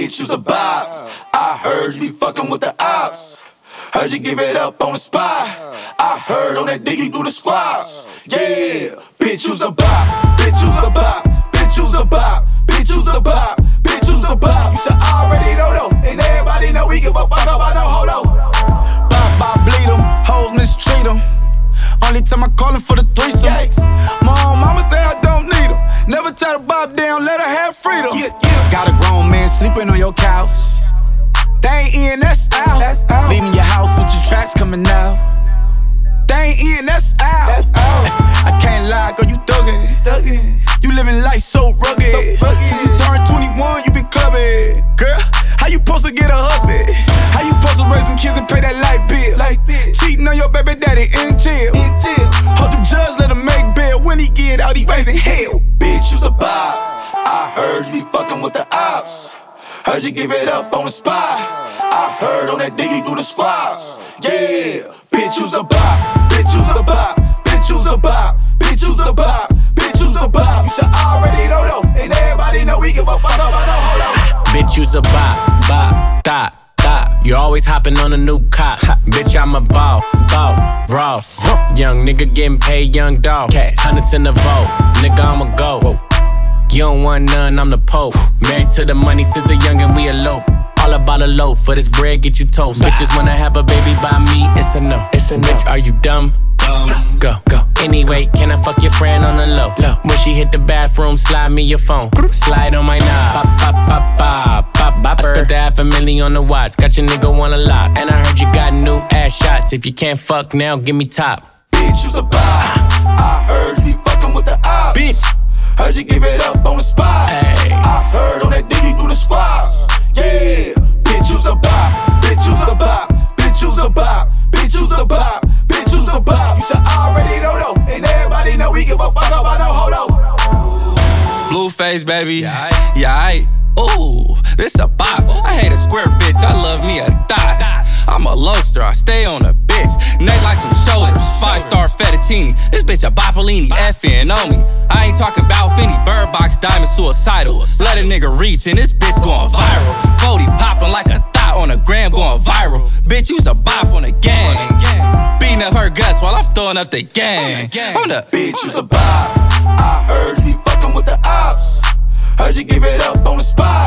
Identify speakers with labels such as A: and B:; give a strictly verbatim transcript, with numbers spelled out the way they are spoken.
A: bitch, you's a bop. I heard you be fucking with the ops. Heard you give it up on the spot. I heard on that diggy through the squats. Yeah, bitch, you's a bop. Bitch, you's a bop. Bitch, you's a bop. Bitch, you's a bop. Bitch, you's a bop. You should already know though, and everybody know we give a fuck about no holo.
B: Bop, bop, bleed em, hoes mistreat em. Only time I call him for the threesome.
A: Yikes.
B: Mom, mama say I don't need him. Never tie the bob down, let her have freedom.
A: Yeah, yeah.
B: Got a grown man sleeping on your couch. They ain't in, that's out.
A: That's out.
B: Leaving your house with your tracks coming out. They ain't in, that's out.
A: That's out.
B: I can't lie, girl, you thuggin'.
A: Thuggin'.
B: You living life so rugged.
A: So rugged.
B: Since you turned twenty-one, you been clubbing. Girl, how you supposed to get a hubby? How you supposed to raise some kids and pay that light bill?
A: Light bill.
B: Cheating on your baby daddy in jail.
A: In jail.
B: Hope the judge let him make bail. When he get out, he raising hell.
A: Bitch, you's a bop. I heard you be fucking with the ops. Heard you give it up on the spot. I heard on that diggy through the squats. Yeah, bitch, you's a bop. Bitch, you's a bop. Bitch, you's a bop. Bitch, you's a bop. Bitch, you's a bop. You should already know though, and everybody know we give a fuck about no holo.
C: Bitch, you's a bop, bop, dot, dot. You always hopping on a new cop. Bitch, I'm a boss, boss, Ross. Young nigga getting paid, young dog. Hundreds in the vote, nigga, I'ma go. You don't want none, I'm the Pope. Married to the money since a youngin', we elope. All about a loaf, for this bread, get you toast. Bitches wanna have a baby by me, it's a no. It's a no. Bitch, are you dumb? Um, go, go. Anyway, can I fuck your friend on the low? low? When she hit the bathroom, slide me your phone. Slide on my knob. Pop, pop, pop, pop, pop, pop. I spent the half a million on the watch. Got your nigga wanna lock. And I heard you got new ass shots. If you can't fuck now, give me top.
A: Bitch, you's a bop. I heard you be fucking with the ops.
C: Bitch.
A: Heard you give it up on the spot.
C: Hey.
A: I heard on that diggy through the squats. Yeah, bitch, you's a bop. Bitch, you's a bop. Bitch, you's a bop. Bitch, you's a bop. Bitch, you's a bop. You should already know though, and everybody know we give a fuck about no holo.
D: Blueface, baby. Yeah, aight. Yeah, aight. Ooh, this a bop. I hate a square bitch. I love me a thot. I'm a lobster. I stay on a bitch. Neck like some shoulders. Five star fettuccine. This bitch a Boppolini. Effing on me. I ain't talking about Finny. Bird box diamond suicidal. Let a nigga reach and this bitch going viral. forty popping like a thot on a gram going viral. Bitch, you's a bop on a gang. Beating up her guts while I'm throwing up the gang. On the
A: bitch, you's a bop. I heard you be fucking with the ops. Heard you give it up on the spot.